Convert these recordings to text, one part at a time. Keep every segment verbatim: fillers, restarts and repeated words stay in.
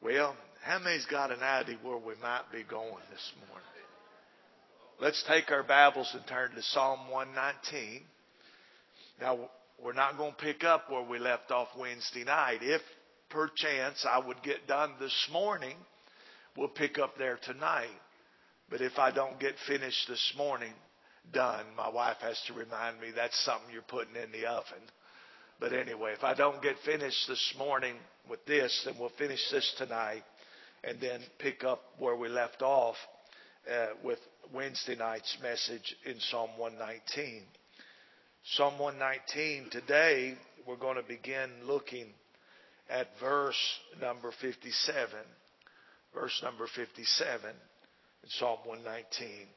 Well, how many's got an idea where we might be going this morning? Let's take our Bibles and turn to Psalm one nineteen. Now, we're not going to pick up where we left off Wednesday night. If perchance I would get done this morning, we'll pick up there tonight. But if I don't get finished this morning, done, my wife has to remind me that's something you're putting in the oven. But anyway, if I don't get finished this morning with this, then we'll finish this tonight and then pick up where we left off uh, with Wednesday night's message in Psalm one nineteen. Psalm one nineteen, today we're going to begin looking at verse number fifty-seven. Verse number fifty-seven in Psalm one nineteen.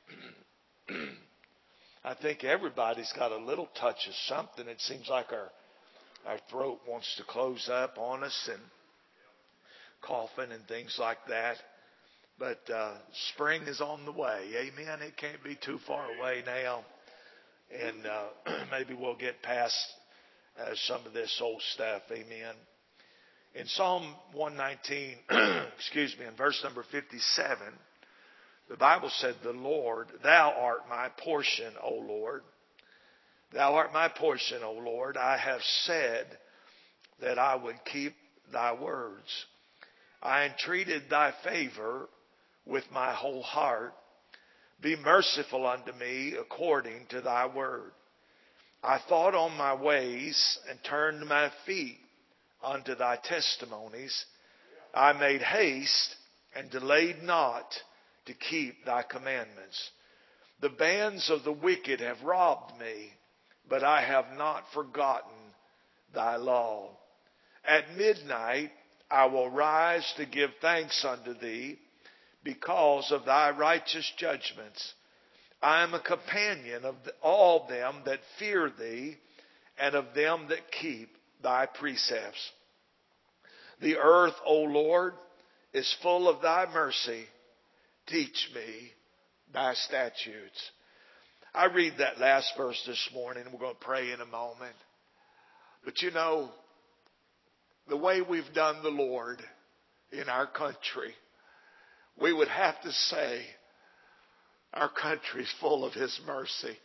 I think everybody's got a little touch of something. It seems like our our throat wants to close up on us and coughing and things like that. But uh, spring is on the way. Amen. It can't be too far away now. And uh, maybe we'll get past uh, some of this old stuff. Amen. In Psalm one nineteen, excuse me, in verse number fifty-seven, the Bible said, "The Lord, thou art my portion, O Lord. Thou art my portion, O Lord. I have said that I would keep thy words. I entreated thy favor with my whole heart. Be merciful unto me according to thy word. I thought on my ways and turned my feet unto thy testimonies. I made haste and delayed not to keep thy commandments. The bands of the wicked have robbed me, but I have not forgotten thy law. At midnight I will rise to give thanks unto thee because of thy righteous judgments. I am a companion of all them that fear thee and of them that keep thy precepts. The earth, O Lord, is full of thy mercy. Teach me thy statutes." I read that last verse this morning. We're going to pray in a moment. But you know, the way we've done the Lord in our country, we would have to say our country's full of His mercy.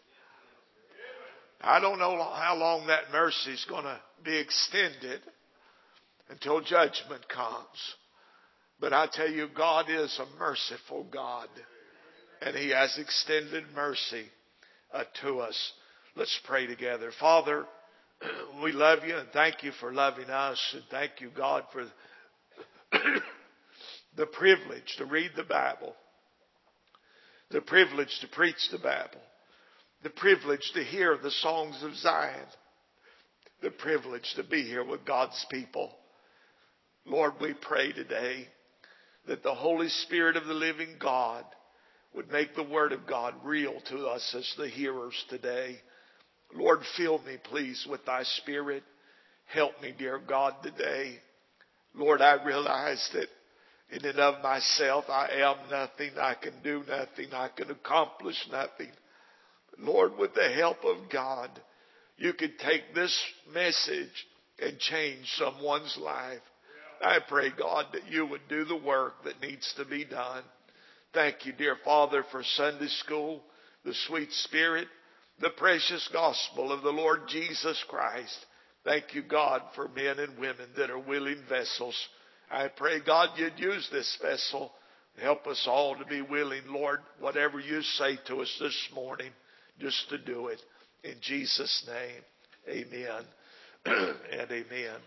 I don't know how long that mercy is going to be extended until judgment comes. But I tell you, God is a merciful God. And He has extended mercy uh, to us. Let's pray together. Father, we love you and thank you for loving us. And thank you, God, for the privilege to read the Bible. The privilege to preach the Bible. The privilege to hear the songs of Zion. The privilege to be here with God's people. Lord, we pray today that the Holy Spirit of the living God would make the Word of God real to us as the hearers today. Lord, fill me, please, with thy Spirit. Help me, dear God, today. Lord, I realize that in and of myself, I am nothing. I can do nothing. I can accomplish nothing. But Lord, with the help of God, you could take this message and change someone's life. I pray, God, that you would do the work that needs to be done. Thank you, dear Father, for Sunday school, the sweet Spirit, the precious gospel of the Lord Jesus Christ. Thank you, God, for men and women that are willing vessels. I pray, God, you'd use this vessel. Help us all to be willing, Lord, whatever you say to us this morning, just to do it. In Jesus' name, amen and amen.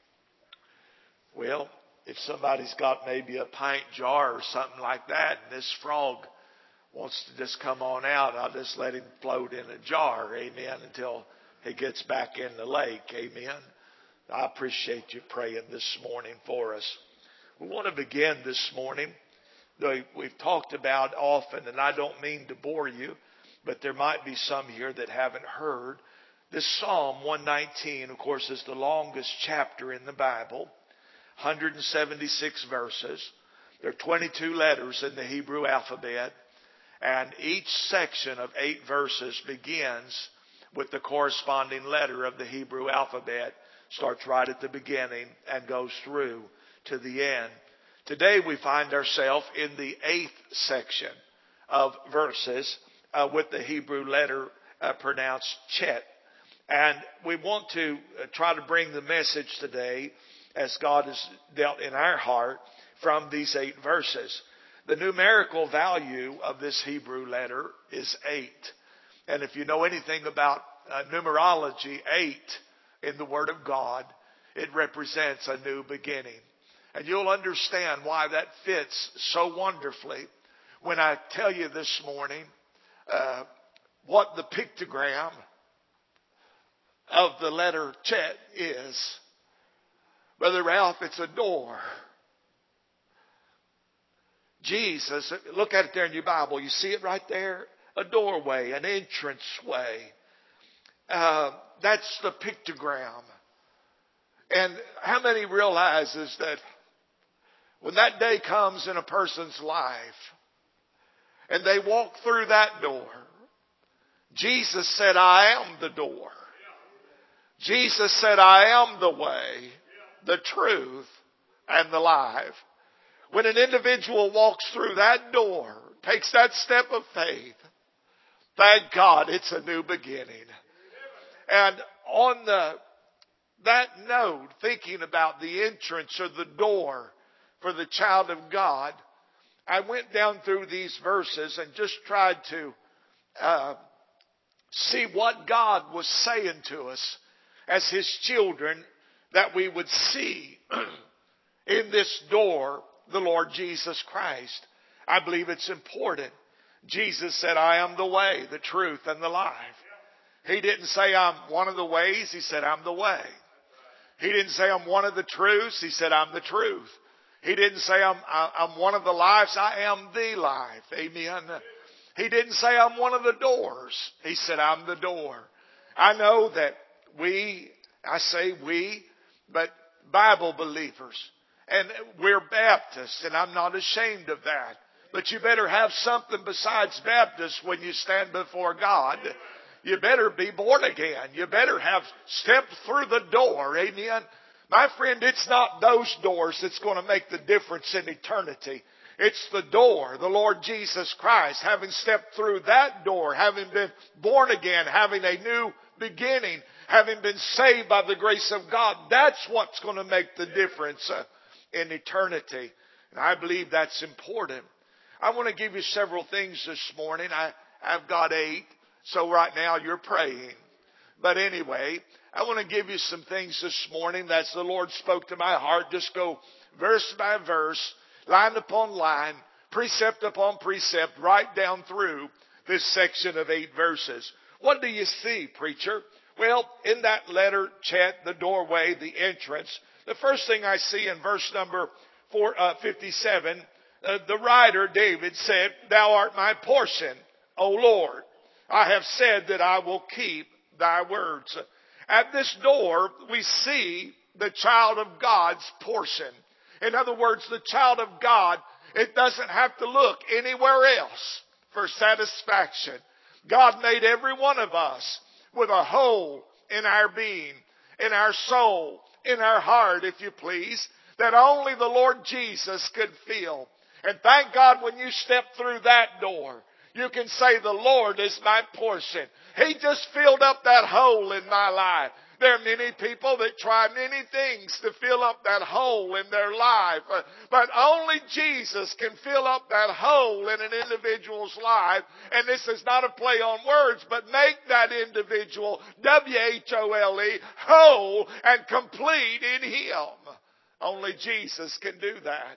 Well, if somebody's got maybe a pint jar or something like that, and this frog wants to just come on out, I'll just let him float in a jar, amen, until he gets back in the lake, amen. I appreciate you praying this morning for us. We want to begin this morning. We've talked about often, and I don't mean to bore you, but there might be some here that haven't heard. This Psalm one nineteen, of course, is the longest chapter in the Bible. one hundred seventy-six verses. There are twenty-two letters in the Hebrew alphabet. And each section of eight verses begins with the corresponding letter of the Hebrew alphabet. Starts right at the beginning and goes through to the end. Today we find ourselves in the eighth section of verses uh, with the Hebrew letter uh, pronounced Chet. And we want to uh, try to bring the message today as God has dealt in our heart from these eight verses. The numerical value of this Hebrew letter is eight. And if you know anything about uh, numerology, eight in the Word of God, it represents a new beginning. And you'll understand why that fits so wonderfully when I tell you this morning uh, what the pictogram of the letter Chet is. Brother Ralph, it's a door. Jesus, look at it there in your Bible. You see it right there? A doorway, an entrance way. Uh, that's the pictogram. And how many realizes that when that day comes in a person's life and they walk through that door, Jesus said, I am the door. Jesus said, I am the way, the truth, and the life. When an individual walks through that door, takes that step of faith, thank God it's a new beginning. And on the that note, thinking about the entrance or the door for the child of God, I went down through these verses and just tried to uh, see what God was saying to us as His children, that we would see in this door the Lord Jesus Christ. I believe it's important. Jesus said, I am the way, the truth, and the life. He didn't say I'm one of the ways. He said, I'm the way. He didn't say I'm one of the truths. He said, I'm the truth. He didn't say I'm, I'm one of the lives. I am the life. Amen. He didn't say I'm one of the doors. He said, I'm the door. I know that we, I say we, but Bible believers, and we're Baptists, and I'm not ashamed of that. But you better have something besides Baptist when you stand before God. You better be born again. You better have stepped through the door. Amen. My friend, it's not those doors that's going to make the difference in eternity. It's the door, the Lord Jesus Christ. Having stepped through that door, having been born again, having a new beginning, having been saved by the grace of God, that's what's going to make the difference uh, in eternity. And I believe that's important. I want to give you several things this morning. I, I've got eight. So right now you're praying. But anyway, I want to give you some things this morning that's the Lord spoke to my heart. Just go verse by verse, line upon line, precept upon precept, right down through this section of eight verses. What do you see, preacher? Well, in that letter, Chet, the doorway, the entrance, the first thing I see in verse number four, uh, fifty-seven, uh, the writer, David, said, Thou art my portion, O Lord. I have said that I will keep thy words. At this door, we see the child of God's portion. In other words, the child of God, it doesn't have to look anywhere else for satisfaction. God made every one of us with a hole in our being, in our soul, in our heart, if you please, that only the Lord Jesus could fill. And thank God when you step through that door, you can say, the Lord is my portion. He just filled up that hole in my life. There are many people that try many things to fill up that hole in their life. But only Jesus can fill up that hole in an individual's life. And this is not a play on words, but make that individual, W H O L E, whole and complete in Him. Only Jesus can do that.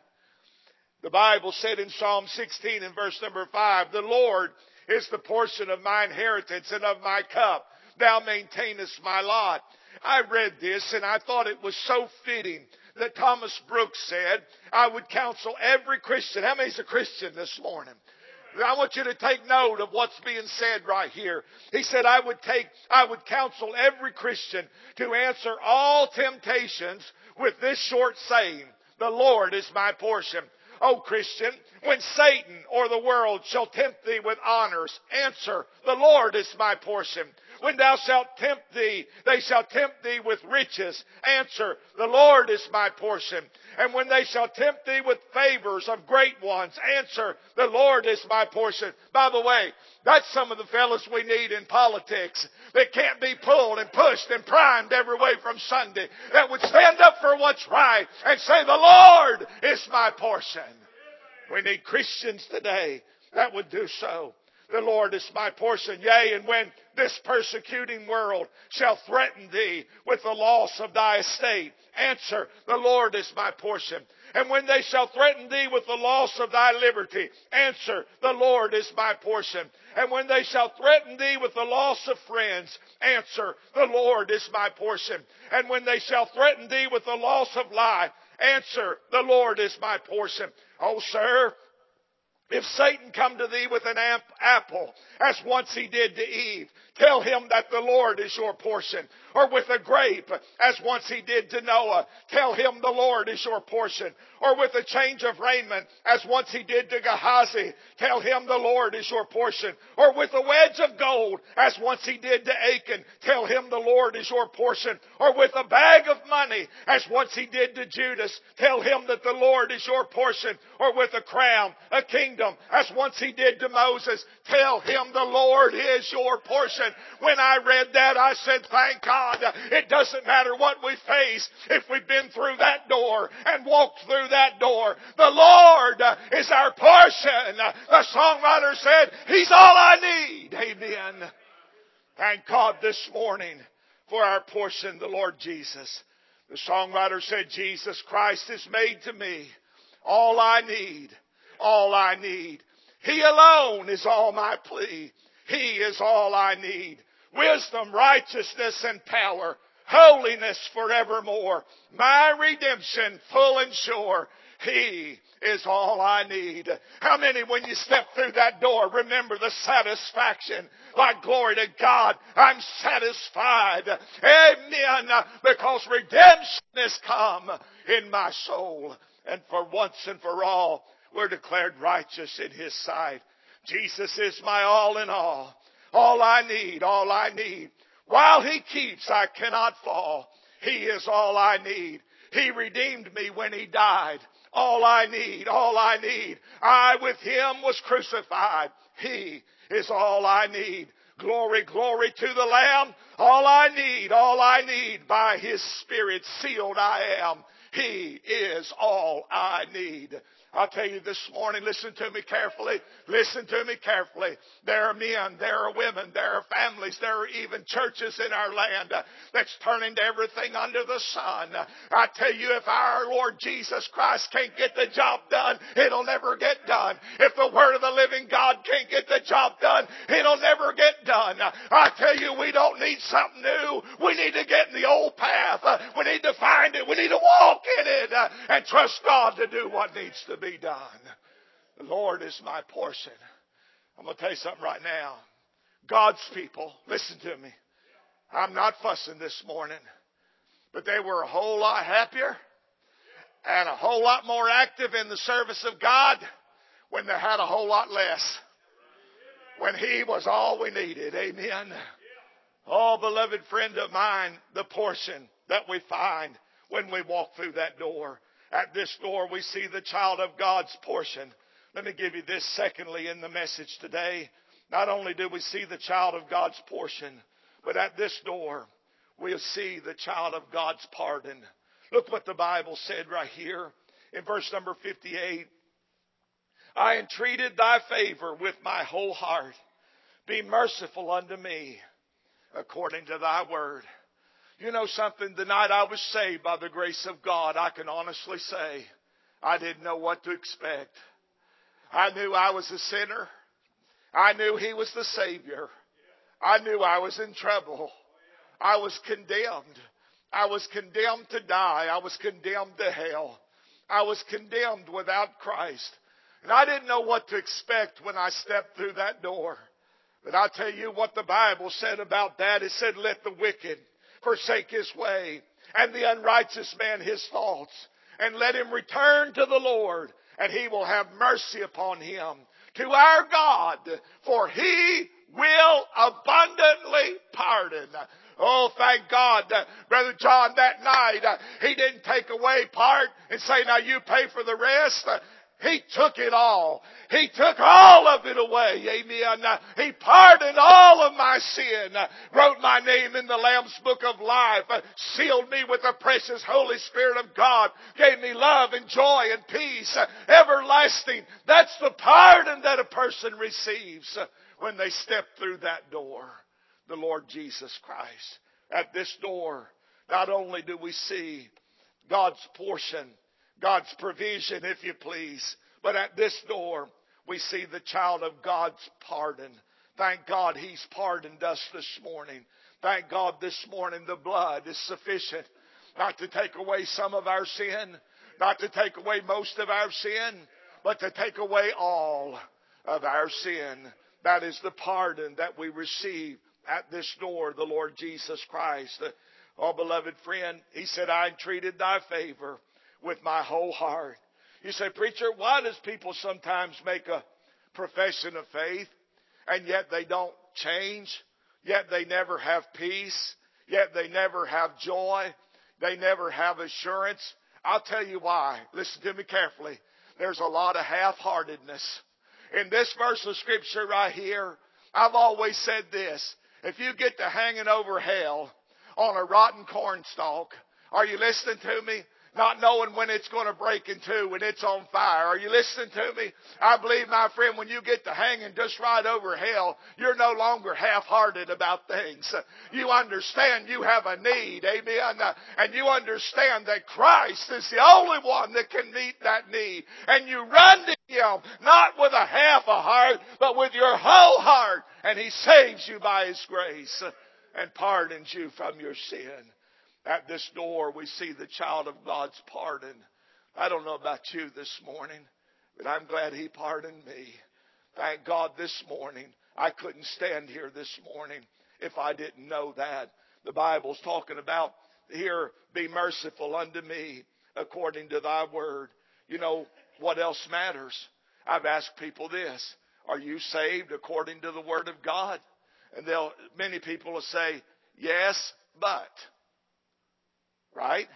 The Bible said in Psalm sixteen and verse number five, The Lord is the portion of my inheritance and of my cup. Thou maintainest my lot. I read this and I thought it was so fitting that Thomas Brooks said, I would counsel every Christian. How many's a Christian this morning? I want you to take note of what's being said right here. He said, I would take, I would counsel every Christian to answer all temptations with this short saying, The Lord is my portion. O Christian, when Satan or the world shall tempt thee with honors, answer, The Lord is my portion. When thou shalt tempt thee, they shall tempt thee with riches. Answer, the Lord is my portion. And when they shall tempt thee with favors of great ones, answer, the Lord is my portion. By the way, that's some of the fellas we need in politics that can't be pulled and pushed and primed every way from Sunday, that would stand up for what's right and say, the Lord is my portion. We need Christians today that would do so. The Lord is my portion. Yea, and when this persecuting world shall threaten thee with the loss of thy estate, answer, the Lord is my portion. And when they shall threaten thee with the loss of thy liberty, answer, the Lord is my portion. And when they shall threaten thee with the loss of friends, answer, the Lord is my portion. And when they shall threaten thee with the loss of life, answer, the Lord is my portion. Oh, sir, if Satan come to thee with an apple, as once he did to Eve, tell him that the Lord is your portion. Or with a grape, as once he did to Noah, tell him the Lord is your portion. Or with a change of raiment, as once he did to Gehazi, tell him the Lord is your portion. Or with a wedge of gold, as once he did to Achan, tell him the Lord is your portion. Or with a bag of money, as once he did to Judas, tell him that the Lord is your portion. Or with a crown, a kingdom, as once he did to Moses, tell him the Lord is your portion. When I read that, I said, thank God. It doesn't matter what we face. If we've been through that door and walked through that door, the Lord is our portion. The songwriter said, He's all I need. Amen. Thank God this morning for our portion, the Lord Jesus. The songwriter said, Jesus Christ is made to me all I need, all I need. He alone is all my plea. He is all I need. Wisdom, righteousness, and power, holiness forevermore. My redemption full and sure. He is all I need. How many, when you step through that door, remember the satisfaction? Like, glory to God, I'm satisfied. Amen. Because redemption has come in my soul. And for once and for all, we're declared righteous in His sight. Jesus is my all in all. All I need, all I need. While He keeps, I cannot fall. He is all I need. He redeemed me when He died. All I need, all I need. I with Him was crucified. He is all I need. Glory, glory to the Lamb. All I need, all I need. By His Spirit sealed I am. He is all I need. I'll tell you this morning, listen to me carefully. Listen to me carefully. There are men, there are women, there are families, there are even churches in our land uh, that's turning to everything under the sun. Uh, I tell you, if our Lord Jesus Christ can't get the job done, it'll never get done. If the Word of the living God can't get the job done, it'll never get done. Uh, I tell you, we don't need something new. We need to get in the old path. Uh, we need to find it. We need to walk in it uh, and trust God to do what needs to be done. The Lord is my portion. I'm going to tell you something right now. God's people, listen to me. I'm not fussing this morning, but they were a whole lot happier and a whole lot more active in the service of God when they had a whole lot less. When He was all we needed. Amen. Oh, beloved friend of mine, the portion that we find when we walk through that door. At this door, we see the child of God's portion. Let me give you this secondly in the message today. Not only do we see the child of God's portion, but at this door, we'll see the child of God's pardon. Look what the Bible said right here in verse number fifty-eight. I entreated thy favor with my whole heart. Be merciful unto me according to thy word. You know something? The night I was saved by the grace of God, I can honestly say I didn't know what to expect. I knew I was a sinner. I knew He was the Savior. I knew I was in trouble. I was condemned. I was condemned to die. I was condemned to hell. I was condemned without Christ. And I didn't know what to expect when I stepped through that door. But I'll tell you what the Bible said about that. It said, let the wicked forsake his way, and the unrighteous man his thoughts, and let him return to the Lord, and He will have mercy upon him. To our God, for He will abundantly pardon. Oh, thank God, uh, Brother John, that night, uh, he didn't take away part and say, now you pay for the rest. Uh, He took it all. He took all of it away. Amen. Uh, He pardoned all of my sin. Uh, wrote my name in the Lamb's Book of Life. Uh, sealed me with the precious Holy Spirit of God. Gave me love and joy and peace. Uh, everlasting. That's the pardon that a person receives uh, when they step through that door. The Lord Jesus Christ. At this door, not only do we see God's portion, God's provision, if you please, but at this door, we see the child of God's pardon. Thank God He's pardoned us this morning. Thank God this morning the blood is sufficient not to take away some of our sin, not to take away most of our sin, but to take away all of our sin. That is the pardon that we receive at this door, the Lord Jesus Christ. Oh, beloved friend, He said, I entreated thy favor with my whole heart. You say, preacher, why does people sometimes make a profession of faith and yet they don't change? Yet they never have peace. Yet they never have joy. They never have assurance. I'll tell you why. Listen to me carefully. There's a lot of half-heartedness. In this verse of Scripture right here, I've always said this. If you get to hanging over hell on a rotten cornstalk, are you listening to me? Not knowing when it's going to break in two when it's on fire. Are you listening to me? I believe, my friend, when you get to hanging just right over hell, you're no longer half-hearted about things. You understand you have a need, amen? And you understand that Christ is the only one that can meet that need. And you run to Him, not with a half a heart, but with your whole heart. And He saves you by His grace and pardons you from your sin. At this door, we see the child of God's pardon. I don't know about you this morning, but I'm glad He pardoned me. Thank God this morning. I couldn't stand here this morning if I didn't know that. The Bible's talking about here, be merciful unto me according to thy word. You know, what else matters? I've asked people this. Are you saved according to the word of God? And they'll, many people will say, yes, but... Right?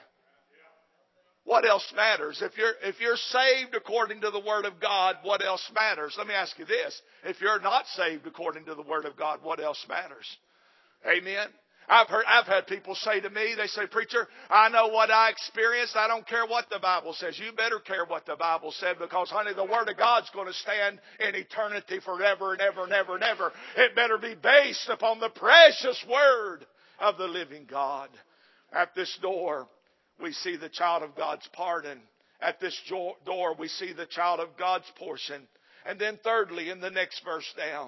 What else matters? If you're, if you're saved according to the Word of God, what else matters? Let me ask you this. If you're not saved according to the Word of God, what else matters? Amen? I've heard, I've had people say to me, they say, preacher, I know what I experienced. I don't care what the Bible says. You better care what the Bible said because, honey, the Word of God's going to stand in eternity forever and ever and ever and ever. It better be based upon the precious Word of the living God. At this door, we see the child of God's pardon. At this door, we see the child of God's portion. And then thirdly, in the next verse down,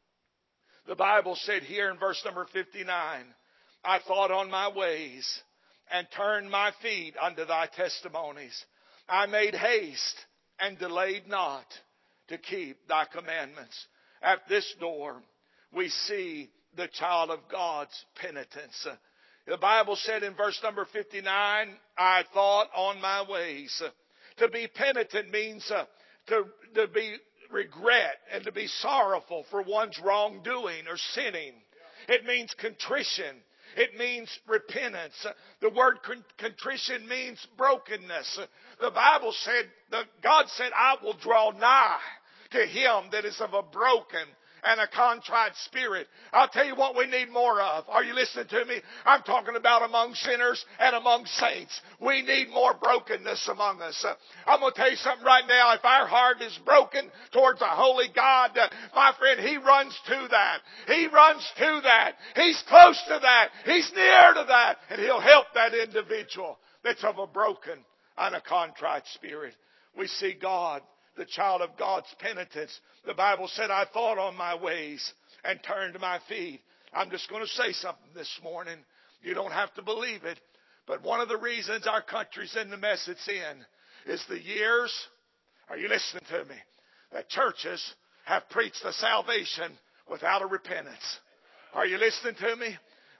the Bible said here in verse number fifty-nine, I thought on my ways and turned my feet unto thy testimonies. I made haste and delayed not to keep thy commandments. At this door, we see the child of God's penitence. The Bible said in verse number fifty-nine, I thought on my ways. To be penitent means uh, to, to be regret and to be sorrowful for one's wrongdoing or sinning. It means contrition. It means repentance. The word contrition means brokenness. The Bible said, that God said, I will draw nigh to him that is of a broken and a contrite spirit. I'll tell you what we need more of. Are you listening to me? I'm talking about among sinners and among saints. We need more brokenness among us. I'm going to tell you something right now. If our heart is broken towards a holy God, my friend, He runs to that. He runs to that. He's close to that. He's near to that. And He'll help that individual that's of a broken and a contrite spirit. We see God, the child of God's penitence. The Bible said, I thought on my ways and turned my feet. I'm just going to say something this morning. You don't have to believe it. But one of the reasons our country's in the mess it's in is the years, are you listening to me, that churches have preached the salvation without a repentance. Are you listening to me?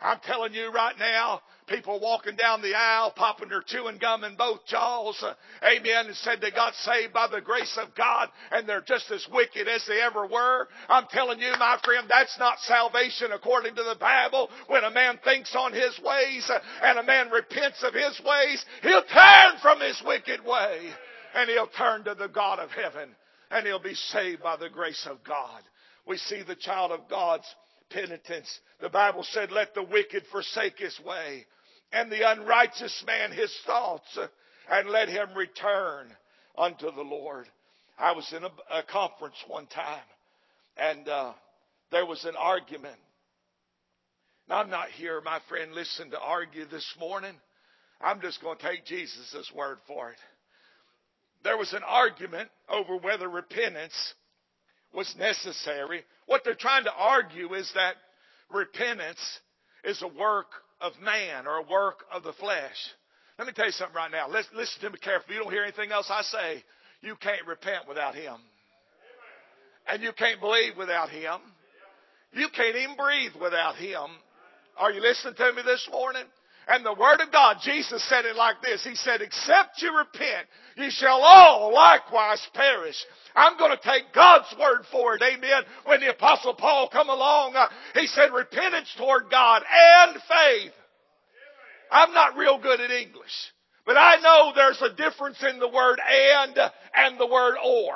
I'm telling you right now, people walking down the aisle, popping their chewing gum in both jaws, uh, amen, and said they got saved by the grace of God, and they're just as wicked as they ever were. I'm telling you, my friend, that's not salvation according to the Bible. When a man thinks on his ways uh, and a man repents of his ways, he'll turn from his wicked way, and he'll turn to the God of heaven, and he'll be saved by the grace of God. We see the child of God's penitence. The Bible said, let the wicked forsake his way, and the unrighteous man his thoughts, and let him return unto the Lord. I was in a, a conference one time, and uh, there was an argument. Now, I'm not here, my friend, listen, to argue this morning. I'm just going to take Jesus' word for it. There was an argument over whether repentance was necessary. What they're trying to argue is that repentance is a work of man or a work of the flesh. Let me tell you something right now. Listen, listen to me carefully. You don't hear anything else I say. You can't repent without Him. And you can't believe without Him. You can't even breathe without Him. Are you listening to me this morning? And the Word of God, Jesus said it like this. He said, except you repent, ye shall all likewise perish. I'm going to take God's word for it. Amen. When the Apostle Paul come along, uh, he said repentance toward God and faith. I'm not real good at English, but I know there's a difference in the word and and the word or.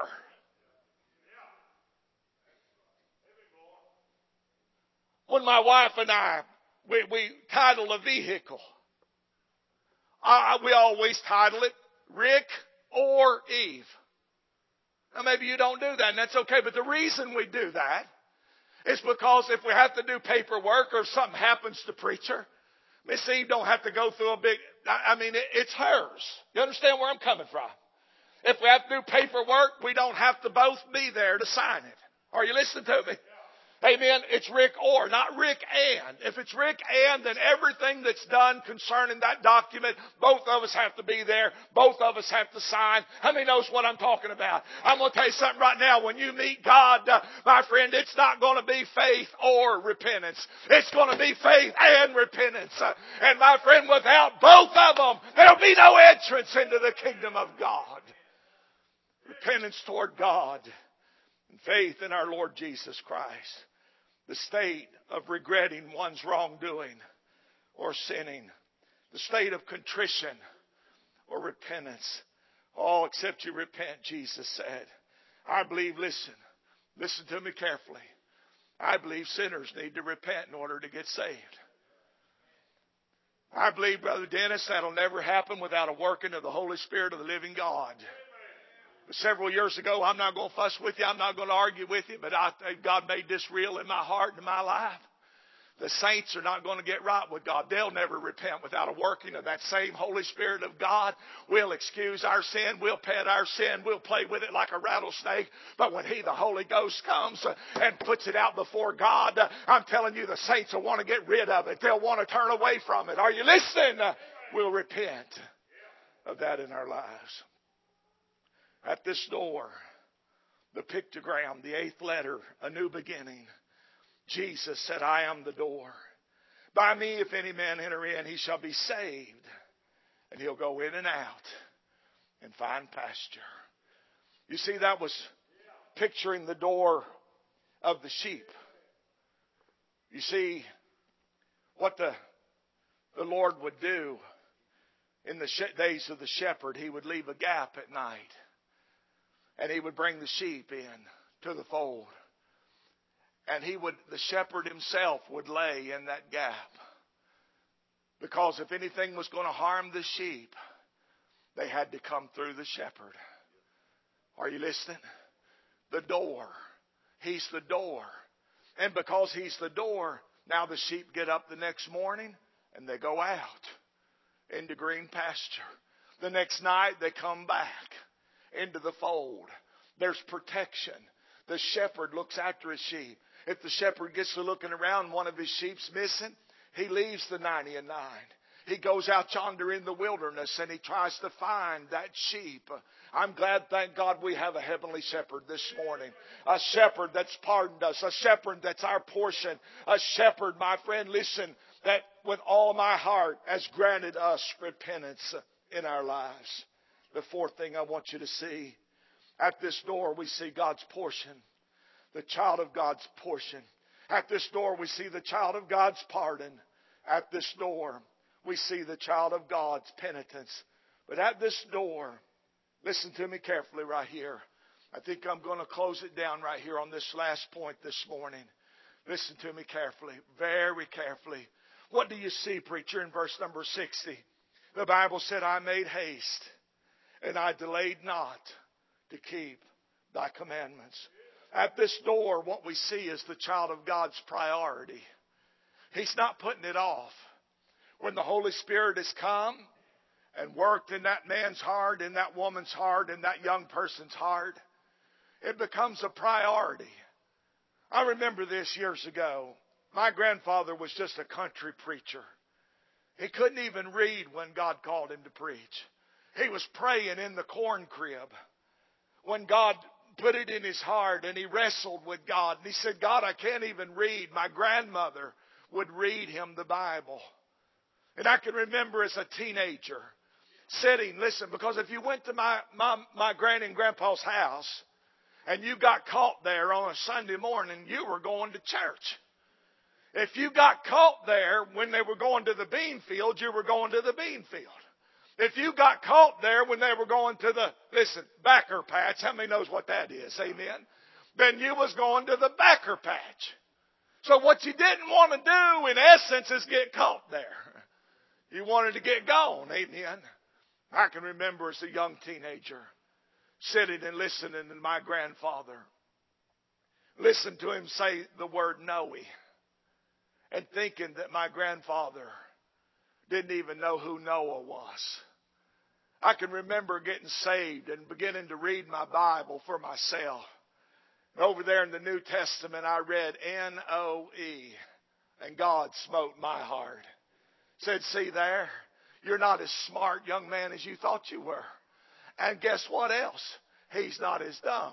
When my wife and I, we, we title a vehicle, uh, we always title it Rick or Eve. Now maybe you don't do that, and that's okay, but the reason we do that is because if we have to do paperwork or if something happens to preacher, Miss Eve don't have to go through a big, I mean, it, it's hers. You understand where I'm coming from? If we have to do paperwork, we don't have to both be there to sign it. Are you listening to me? Amen. It's Rick or, not Rick and. If it's Rick and, then everything that's done concerning that document, both of us have to be there. Both of us have to sign. How many knows what I'm talking about? I'm going to tell you something right now. When you meet God, uh, my friend, it's not going to be faith or repentance. It's going to be faith and repentance. Uh, and my friend, without both of them, there'll be no entrance into the kingdom of God. Repentance toward God. Faith in our Lord Jesus Christ. The state of regretting one's wrongdoing or sinning. The state of contrition or repentance. Oh, except you repent, Jesus said. I believe, listen, listen to me carefully. I believe sinners need to repent in order to get saved. I believe, Brother Dennis, that'll never happen without a working of the Holy Spirit of the living God. Several years ago, I'm not going to fuss with you. I'm not going to argue with you. But I think God made this real in my heart and in my life. The saints are not going to get right with God. They'll never repent without a working of that same Holy Spirit of God. We'll excuse our sin. We'll pet our sin. We'll play with it like a rattlesnake. But when He, the Holy Ghost, comes and puts it out before God, I'm telling you, the saints will want to get rid of it. They'll want to turn away from it. Are you listening? We'll repent of that in our lives. At this door, the pictogram, the eighth letter, a new beginning. Jesus said, I am the door. By me, if any man enter in, he shall be saved. And he'll go in and out and find pasture. You see, that was picturing the door of the sheep. You see, what the, the Lord would do in the days of the shepherd, He would leave a gap at night. And He would bring the sheep in to the fold. And he would, the shepherd himself would lay in that gap. Because if anything was going to harm the sheep, they had to come through the shepherd. Are you listening? The door. He's the door. And because He's the door, now the sheep get up the next morning and they go out into green pasture. The next night they come back into the fold. There's protection. The shepherd looks after his sheep. If the shepherd gets to looking around and one of his sheep's missing, he leaves the ninety and nine. He goes out yonder in the wilderness and he tries to find that sheep. I'm glad, thank God, we have a heavenly shepherd this morning. A shepherd that's pardoned us. A shepherd that's our portion. A shepherd, my friend, listen, that with all my heart has granted us repentance in our lives. The fourth thing I want you to see, at this door we see God's portion, the child of God's portion. At this door we see the child of God's pardon. At this door we see the child of God's penitence. But at this door, listen to me carefully right here. I think I'm going to close it down right here on this last point this morning. Listen to me carefully, very carefully. What do you see, preacher, in verse number sixty? The Bible said, I made haste, and I delayed not to keep thy commandments. At this door, what we see is the child of God's priority. He's not putting it off. When the Holy Spirit has come and worked in that man's heart, in that woman's heart, in that young person's heart, it becomes a priority. I remember this years ago. My grandfather was just a country preacher. He couldn't even read when God called him to preach. He was praying in the corn crib when God put it in his heart, and he wrestled with God. And he said, God, I can't even read. My grandmother would read him the Bible. And I can remember as a teenager sitting, listen, because if you went to my, my, my granny and grandpa's house and you got caught there on a Sunday morning, you were going to church. If you got caught there when they were going to the bean field, you were going to the bean field. If you got caught there when they were going to the, listen, backer patch, how many knows what that is? Amen. Then you was going to the backer patch. So what you didn't want to do, in essence, is get caught there. You wanted to get gone. Amen. I can remember as a young teenager sitting and listening to my grandfather. Listen to him say the word Noe. And thinking that my grandfather didn't even know who Noah was. I can remember getting saved and beginning to read my Bible for myself. And over there in the New Testament, I read N O E. And God smote my heart. Said, see there, you're not as smart, young man, as you thought you were. And guess what else? He's not as dumb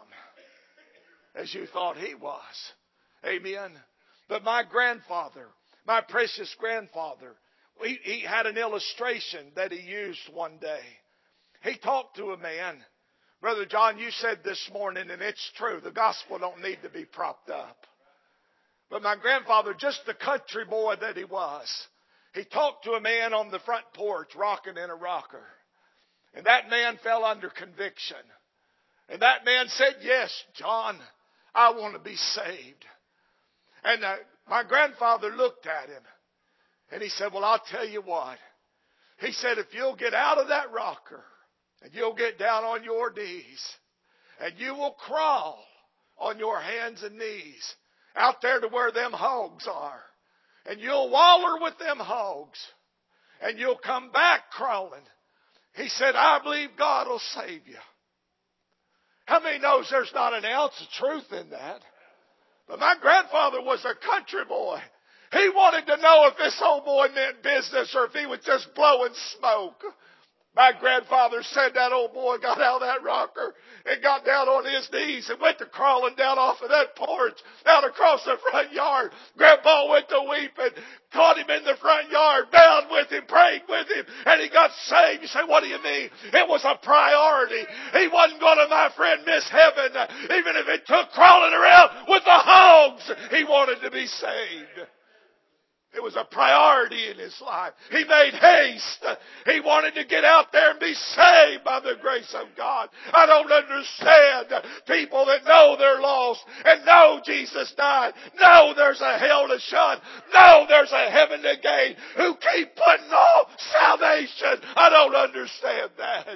as you thought he was. Amen. But my grandfather, my precious grandfather, he, he had an illustration that he used one day. He talked to a man. Brother John, you said this morning, and it's true, the gospel don't need to be propped up. But my grandfather, just the country boy that he was, he talked to a man on the front porch rocking in a rocker. And that man fell under conviction. And that man said, yes, John, I want to be saved. And uh, my grandfather looked at him and he said, well, I'll tell you what. He said, if you'll get out of that rocker and you'll get down on your knees and you will crawl on your hands and knees out there to where them hogs are, and you'll waller with them hogs and you'll come back crawling. He said, I believe God will save you. How many knows there's not an ounce of truth in that? But my grandfather was a country boy. He wanted to know if this old boy meant business or if he was just blowing smoke. My grandfather said that old boy got out of that rocker and got down on his knees and went to crawling down off of that porch, out across the front yard. Grandpa went to weeping, caught him in the front yard, bound with him, prayed with him, and he got saved. You say, what do you mean? It was a priority. He wasn't going to, my friend, miss heaven, even if it took crawling around with the hogs. He wanted to be saved. It was a priority in his life. He made haste. He wanted to get out there and be saved by the grace of God. I don't understand people that know they're lost and know Jesus died, know there's a hell to shun, know there's a heaven to gain, who keep putting off salvation. I don't understand that.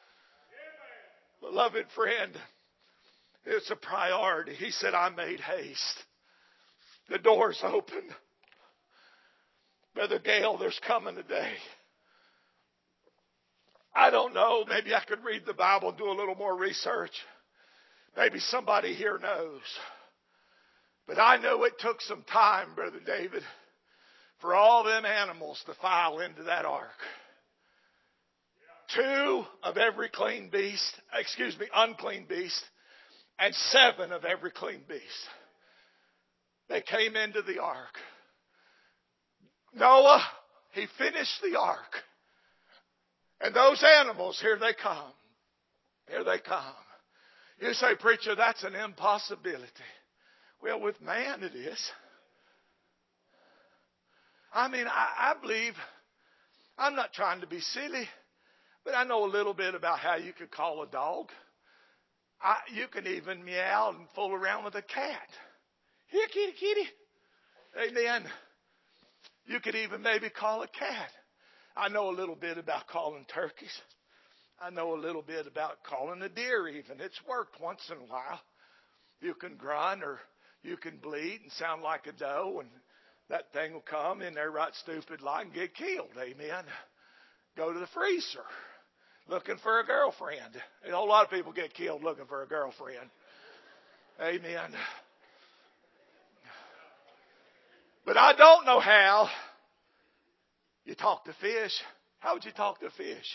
Beloved friend, it's a priority. He said, I made haste. The door's open. Brother Gale, there's coming a day. I don't know. Maybe I could read the Bible and do a little more research. Maybe somebody here knows. But I know it took some time, Brother David, for all them animals to file into that ark. Two of every clean beast, excuse me, unclean beast, and seven of every clean beast. They came into the ark. Noah, he finished the ark. And those animals, here they come. Here they come. You say, preacher, that's an impossibility. Well, with man it is. I mean, I, I believe, I'm not trying to be silly, but I know a little bit about how you could call a dog. I, you can even meow and fool around with a cat. Here, kitty, kitty. Amen. You could even maybe call a cat. I know a little bit about calling turkeys. I know a little bit about calling a deer even. It's worked once in a while. You can grunt or you can bleat and sound like a doe, and that thing will come in there right stupid like and get killed. Amen. Go to the freezer looking for a girlfriend. A whole lot of people get killed looking for a girlfriend. Amen. But I don't know how you talk to fish. How would you talk to fish?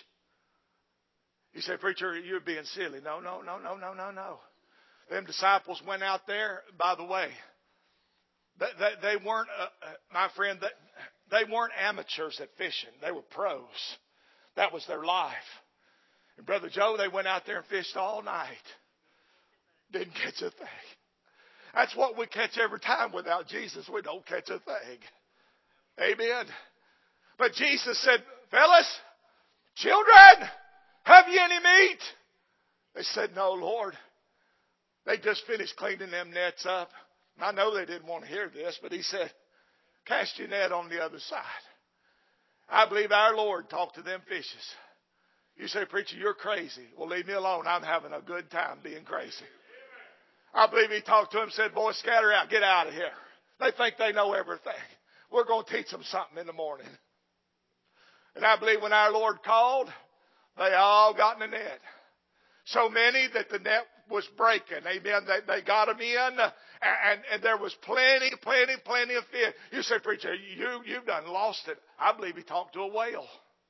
You say, preacher, you're being silly. No, no, no, no, no, no, no. Them disciples went out there, by the way. They, they, they weren't, uh, my friend, they, they weren't amateurs at fishing. They were pros. That was their life. And Brother Joe, they went out there and fished all night. Didn't catch a thing. That's what we catch every time without Jesus. We don't catch a thing. Amen. But Jesus said, fellas, children, have you any meat? They said, no, Lord. They just finished cleaning them nets up. I know they didn't want to hear this, but he said, cast your net on the other side. I believe our Lord talked to them fishes. You say, preacher, you're crazy. Well, leave me alone. I'm having a good time being crazy. I believe he talked to them and said, boys, scatter out. Get out of here. They think they know everything. We're going to teach them something in the morning. And I believe when our Lord called, they all got in the net. So many that the net was breaking. Amen. They, they got them in, and, and, and there was plenty, plenty, plenty of fish. You say, preacher, you, you've done lost it. I believe he talked to a whale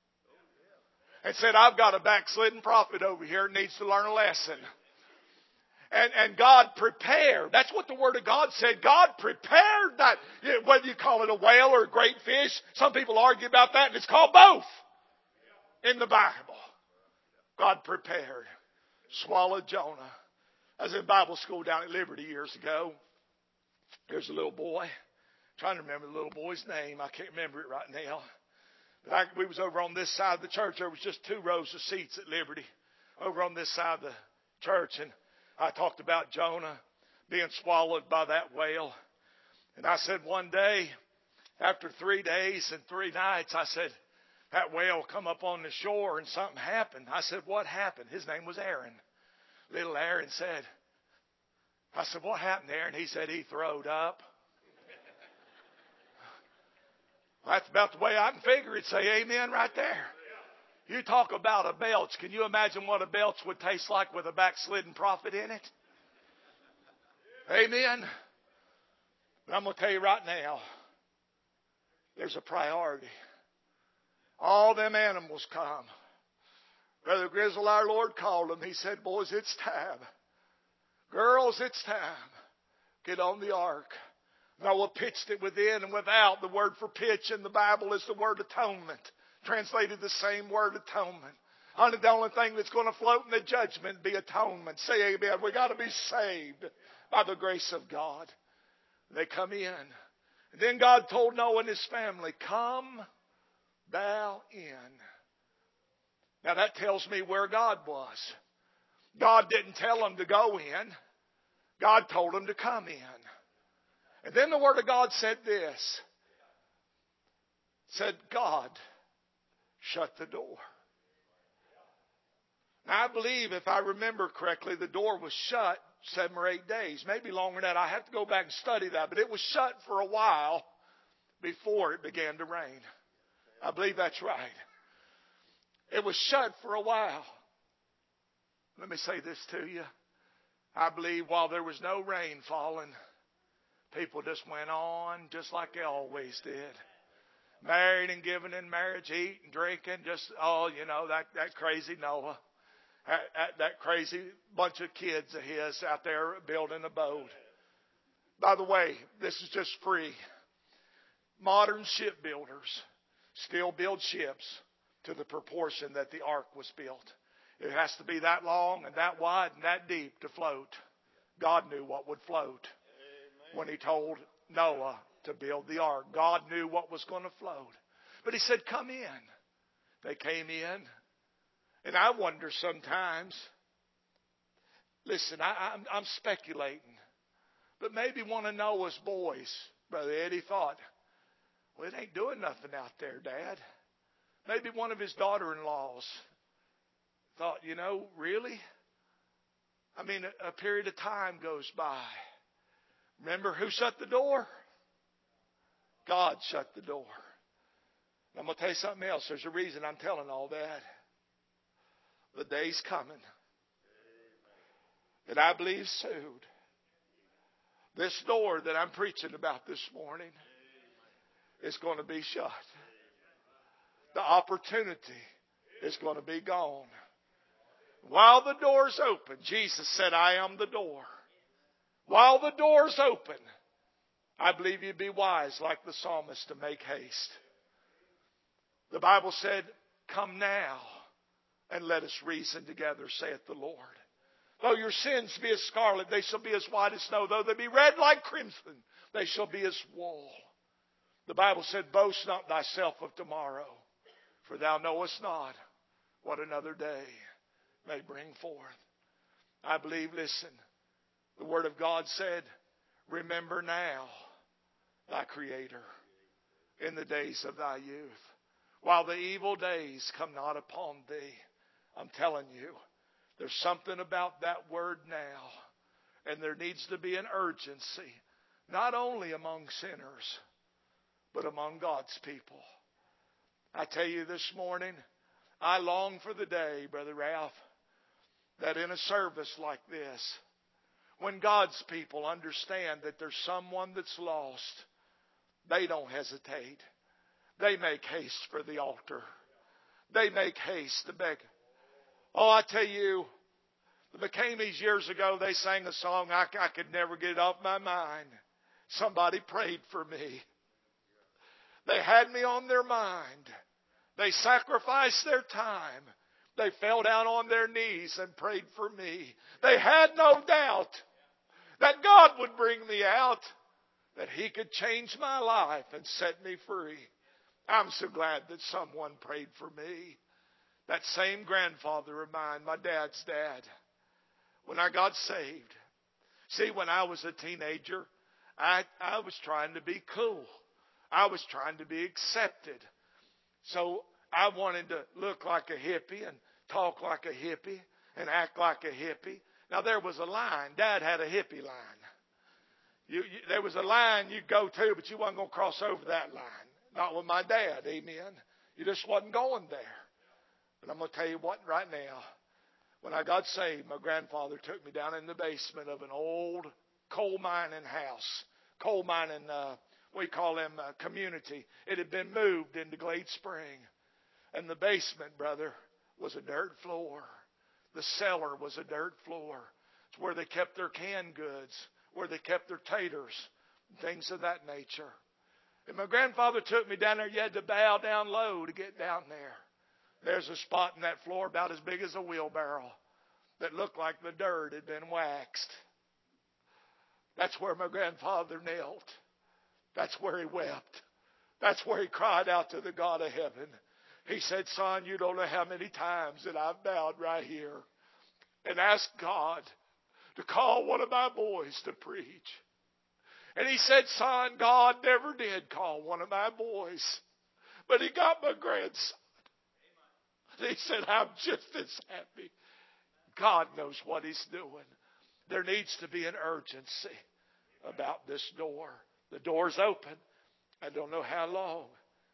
and said, I've got a backslidden prophet over here that needs to learn a lesson. And, and God prepared. That's what the Word of God said. God prepared that. Whether you call it a whale or a great fish, some people argue about that, and it's called both in the Bible. God prepared. Swallowed Jonah. I was in Bible school down at Liberty years ago. There's a little boy. I'm trying to remember the little boy's name. I can't remember it right now. But I, we was over on this side of the church. There was just two rows of seats at Liberty over on this side of the church. And I talked about Jonah being swallowed by that whale. And I said one day, after three days and three nights, I said, that whale come up on the shore and something happened. I said, what happened? His name was Aaron. Little Aaron said, I said, what happened, Aaron? He said, he throwed up. That's about the way I can figure it. Say amen right there. You talk about a belch. Can you imagine what a belch would taste like with a backslidden prophet in it? Amen. But I'm going to tell you right now, there's a priority. All them animals come. Brother Grizzle, our Lord called them. He said, boys, it's time. Girls, it's time. Get on the ark. Noah pitched it within and without. The word for pitch in the Bible is the word atonement. Translated the same word, atonement. Only the only thing that's going to float in the judgment be atonement. Say amen. We got to be saved by the grace of God. They come in. And then God told Noah and his family, come thou in. Now that tells me where God was. God didn't tell them to go in. God told them to come in. And then the Word of God said this. Said, God shut the door. Now I believe, if I remember correctly, the door was shut seven or eight days. Maybe longer than that. I have to go back and study that. But it was shut for a while before it began to rain. I believe that's right. It was shut for a while. Let me say this to you. I believe while there was no rain falling, people just went on just like they always did. Married and giving in marriage, eating, drinking, just, oh, you know, that, that crazy Noah. That, that, that crazy bunch of kids of his out there building a boat. By the way, this is just free. modern shipbuilders still build ships to the proportion that the ark was built. It has to be that long and that wide and that deep to float. God knew what would float when He told Noah to build the ark. God knew what was going to float. But He said, come in. They came in. And I wonder sometimes, listen, I, I'm, I'm speculating, but maybe one of Noah's boys, Brother Eddie, thought, well, it ain't doing nothing out there, Dad. Maybe one of his daughter-in-laws thought, you know, really? I mean, a, a period of time goes by. Remember who shut the door? God shut the door. I'm going to tell you something else. There's a reason I'm telling all that. The day's coming. And I believe soon, this door that I'm preaching about this morning is going to be shut. The opportunity is going to be gone. While the door's open, Jesus said, I am the door. While the door's open, I believe you'd be wise, like the psalmist, to make haste. The Bible said, come now and let us reason together, saith the Lord. Though your sins be as scarlet, they shall be as white as snow. Though they be red like crimson, they shall be as wool. The Bible said, boast not thyself of tomorrow, for thou knowest not what another day may bring forth. I believe, listen, the Word of God said, remember now thy Creator in the days of thy youth, while the evil days come not upon thee. I'm telling you, there's something about that word now, and there needs to be an urgency, not only among sinners, but among God's people. I tell you this morning, I long for the day, Brother Ralph, that in a service like this, when God's people understand that there's someone that's lost, they don't hesitate. They make haste for the altar. They make haste to beg. Oh, I tell you, the McCameys years ago, they sang a song, I, I could never get it off my mind. Somebody prayed for me. They had me on their mind. They sacrificed their time. They fell down on their knees and prayed for me. They had no doubt that God would bring me out, that He could change my life and set me free. I'm so glad that someone prayed for me. That same grandfather of mine, my dad's dad, when I got saved. See, when I was a teenager, I, I was trying to be cool. I was trying to be accepted. So I wanted to look like a hippie and talk like a hippie and act like a hippie. Now, there was a line. Dad had a hippie line. You, you, there was a line you'd go to, but you wasn't going to cross over that line. Not with my dad, amen. You just wasn't going there. But I'm going to tell you what right now. When I got saved, my grandfather took me down in the basement of an old coal mining house. Coal mining, uh, we call them uh, community. It had been moved into Glade Spring. And the basement, brother, was a dirt floor. The cellar was a dirt floor. It's where they kept their canned goods, where they kept their taters, things of that nature. And my grandfather took me down there. You had to bow down low to get down there. There's a spot in that floor about as big as a wheelbarrow that looked like the dirt had been waxed. That's where my grandfather knelt. That's where he wept. That's where he cried out to the God of heaven. He said, son, you don't know how many times that I've bowed right here and asked God to call one of my boys to preach. And he said, son, God never did call one of my boys, but He got my grandson. And he said, I'm just as happy. God knows what He's doing. There needs to be an urgency about this door. The door's open. I don't know how long.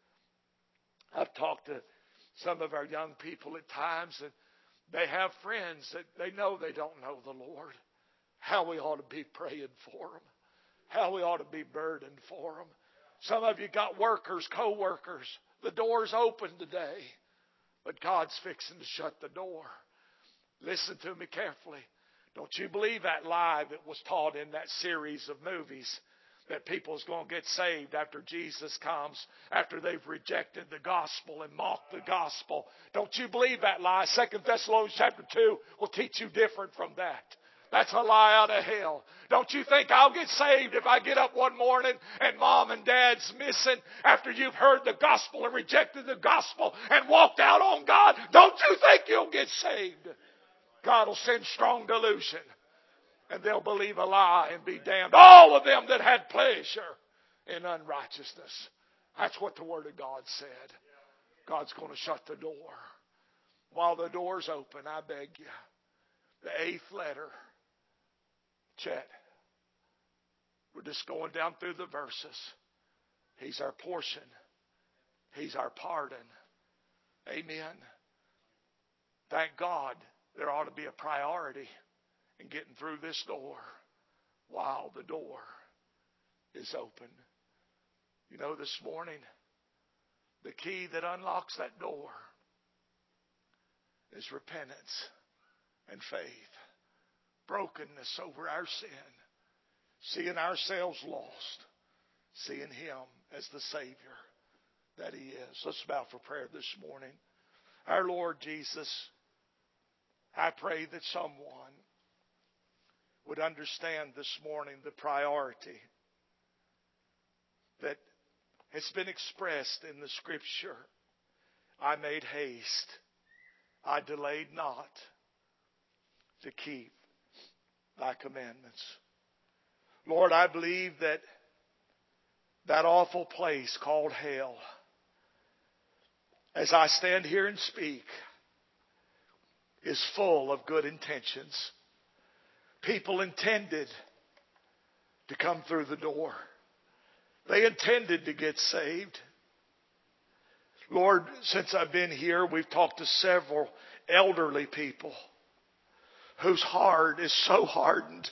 I've talked to some of our young people at times, and they have friends that they know they don't know the Lord. How we ought to be praying for them. How we ought to be burdened for them. Some of you got workers, co-workers. The door's open today, but God's fixing to shut the door. Listen to me carefully. Don't you believe that lie that was taught in that series of movies that people's going to get saved after Jesus comes, after they've rejected the gospel and mocked the gospel. Don't you believe that lie? Second Thessalonians chapter two will teach you different from that. That's a lie out of hell. Don't you think I'll get saved if I get up one morning and mom and dad's missing after you've heard the gospel and rejected the gospel and walked out on God? Don't you think you'll get saved? God will send strong delusion, and they'll believe a lie and be damned. All of them that had pleasure in unrighteousness. That's what the Word of God said. God's going to shut the door. While the door's open, I beg you, the eighth letter, Chet. We're just going down through the verses. He's our portion. He's our pardon. Amen. Thank God there ought to be a priority in getting through this door while the door is open. You know, this morning, the key that unlocks that door is repentance and faith. Brokenness over our sin. Seeing ourselves lost. Seeing Him as the Savior that He is. Let's bow for prayer this morning. Our Lord Jesus, I pray that someone would understand this morning the priority that has been expressed in the Scripture. I made haste. I delayed not to keep Thy commandments. Lord, I believe that that awful place called hell, as I stand here and speak, is full of good intentions. People intended to come through the door. They intended to get saved. Lord, since I've been here, we've talked to several elderly people whose heart is so hardened.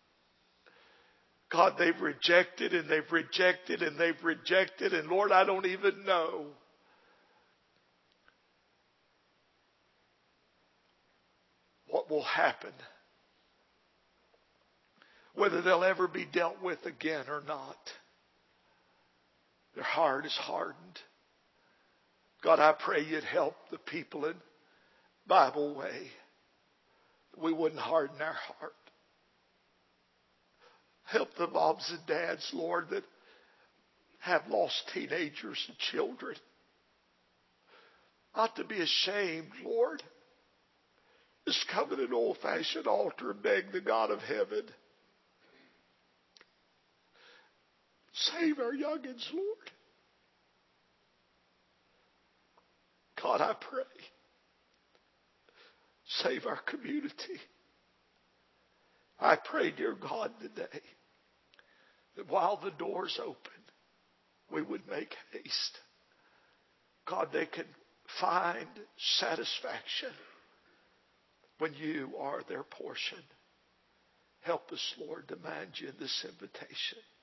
God, they've rejected and they've rejected and they've rejected. And Lord, I don't even know what will happen. Whether they'll ever be dealt with again or not. Their heart is hardened. God, I pray You'd help the people in Bible way. We wouldn't harden our heart. Help the moms and dads, Lord, that have lost teenagers and children. Not to be ashamed, Lord. Just come at an old-fashioned altar and beg the God of heaven. Save our youngins, Lord. God, I pray. Save our community. I pray, dear God, today that while the door's open, we would make haste. God, they can find satisfaction when You are their portion. Help us, Lord, to mind You in this invitation.